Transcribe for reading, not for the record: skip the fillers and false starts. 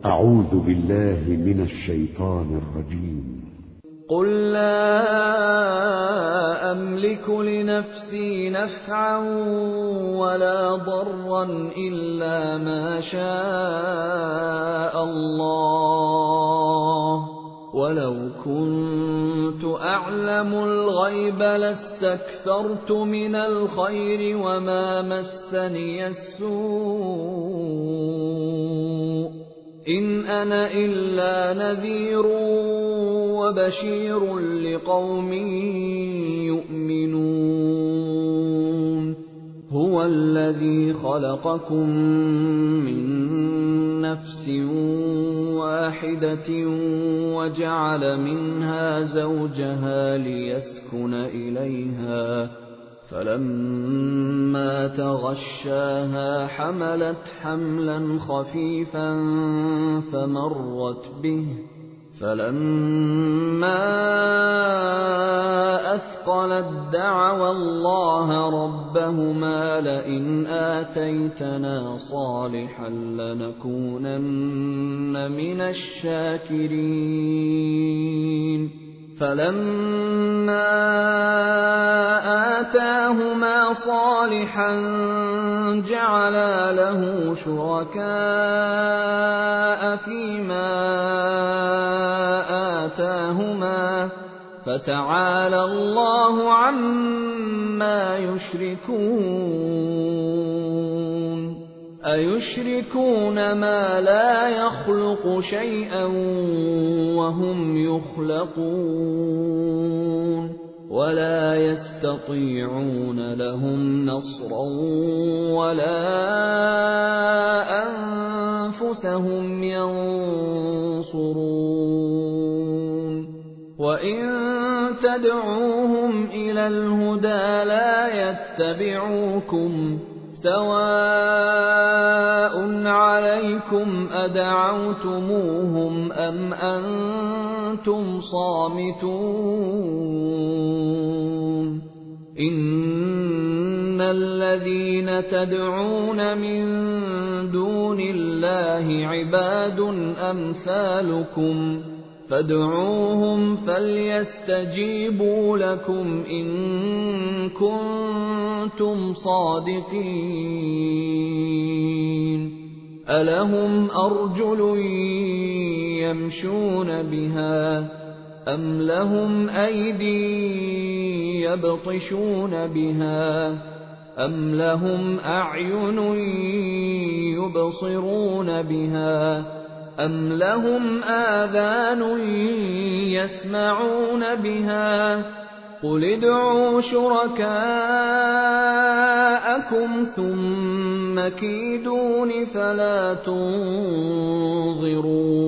أعوذ بالله من الشيطان الرجيم. قل لا أملك لنفسي نفعا ولا ضرا إلا ما شاء الله، ولو كنت أعلم الغيب لاستكثرت من الخير وما مسني السوء، إن أنا إلا نذير وبشير لقوم يؤمنون. هو الذي خلقكم من نفس واحدة وجعل منها زوجها ليسكن إليها، فلما تغشاها حملت حملا خفيفا فمرت به، فلما أثقلت دعوا الله ربهما لئن آتيتنا صالحا لنكونن من الشاكرين. فلما آتاهما صالحا جعلا له شركاء فيما آتاهما، فتعالى الله عما يشركون. أيشركون ما لا يخلق شيئا وهم يخلقون، ولا يستطيعون لهم نصرا ولا أنفسهم ينصرون. وإن تدعوهم إلى الهدى لا يتبعوكم، سواء عليكم أدعوتموهم أم أنتم صامتون. إن الذين تدعون من دون الله عباد أمثالكم، فادعوهم فليستجيبوا لكم إن كنتم صادقين. ألهم أرجل يمشون بها أم لهم أيدي يبطشون بها أم لهم أعين يبصرون بها أم لهم آذان يسمعون بها؟ قل ادعوا شركاءكم ثم كيدون فلا تنظرون.